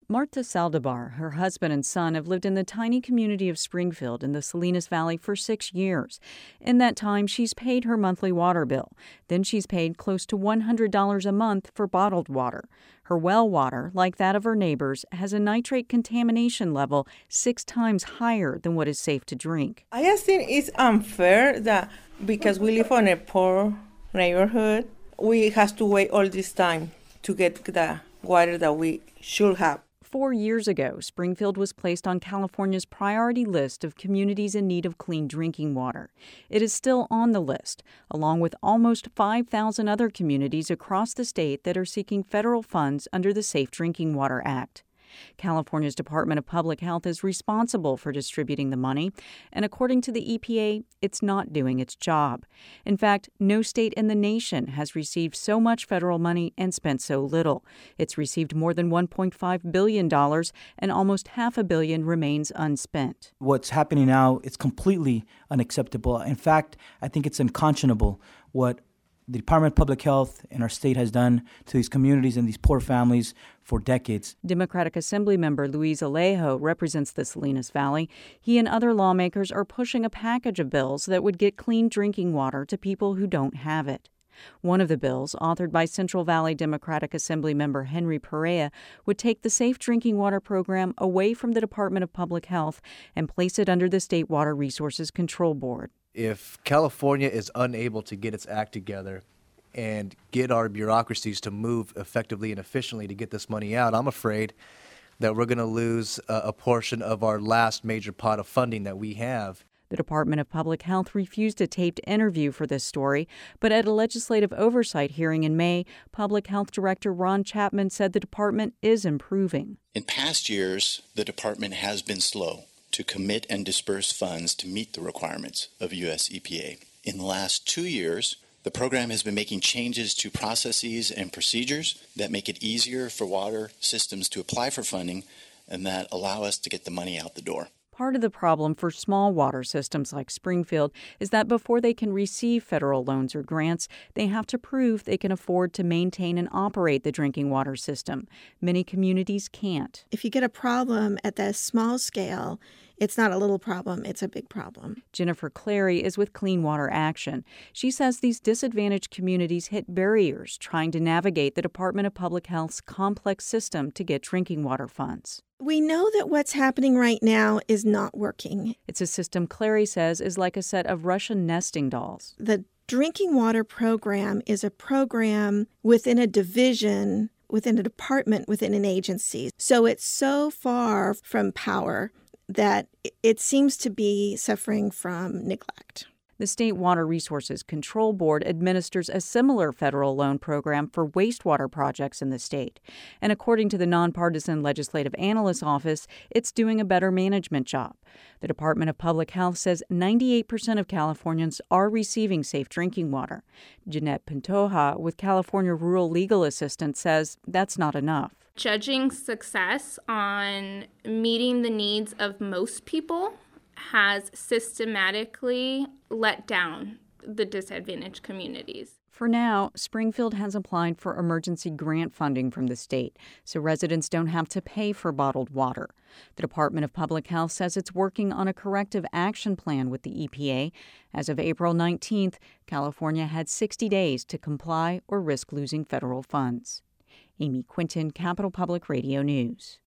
Marta Saldivar, her husband and son have lived in the tiny community of Springfield in the Salinas Valley for 6 years. In that time, she's paid her monthly water bill. Then she's paid close to $100 a month for bottled water. Her well water, like that of her neighbors, has a nitrate contamination level 6 times higher than what is safe to drink. I just think it's unfair that because we live in a poor neighborhood, we have to wait all this time to get the water that we should have. 4 years ago, Springfield was placed on California's priority list of communities in need of clean drinking water. It is still on the list, along with almost 5,000 other communities across the state that are seeking federal funds under the Safe Drinking Water Act. California's Department of Public Health is responsible for distributing the money, and according to the EPA, it's not doing its job. In fact, no state in the nation has received so much federal money and spent so little. It's received more than $1.5 billion, and almost $500 million remains unspent. What's happening now is completely unacceptable. In fact, I think it's unconscionable what the Department of Public Health in our state has done to these communities and these poor families for decades. Democratic Assembly member Luis Alejo represents the Salinas Valley. He and other lawmakers are pushing a package of bills that would get clean drinking water to people who don't have it. One of the bills, authored by Central Valley Democratic Assembly member Henry Perea, would take the Safe Drinking Water program away from the Department of Public Health and place it under the State Water Resources Control Board. If California is unable to get its act together and get our bureaucracies to move effectively and efficiently to get this money out, I'm afraid that we're going to lose a portion of our last major pot of funding that we have. The Department of Public Health refused a taped interview for this story, but at a legislative oversight hearing in May, Public Health Director Ron Chapman said the department is improving. In past years, the department has been slow to commit and disperse funds to meet the requirements of U.S. EPA. In the last 2 years, the program has been making changes to processes and procedures that make it easier for water systems to apply for funding and that allow us to get the money out the door. Part of the problem for small water systems like Springfield is that before they can receive federal loans or grants, they have to prove they can afford to maintain and operate the drinking water system. Many communities can't. If you get a problem at that small scale, it's not a little problem, it's a big problem. Jennifer Clary is with Clean Water Action. She says these disadvantaged communities hit barriers trying to navigate the Department of Public Health's complex system to get drinking water funds. We know that what's happening right now is not working. It's a system Clary says is like a set of Russian nesting dolls. The drinking water program is a program within a division, within a department, within an agency. So it's so far from power that it seems to be suffering from neglect. The State Water Resources Control Board administers a similar federal loan program for wastewater projects in the state. And according to the Nonpartisan Legislative Analyst's Office, it's doing a better management job. The Department of Public Health says 98% of Californians are receiving safe drinking water. Jeanette Pantoja with California Rural Legal Assistance says that's not enough. Judging success on meeting the needs of most people has systematically let down the disadvantaged communities. For now, Springfield has applied for emergency grant funding from the state, so residents don't have to pay for bottled water. The Department of Public Health says it's working on a corrective action plan with the EPA. As of April 19th, California had 60 days to comply or risk losing federal funds. Amy Quinton, Capitol Public Radio News.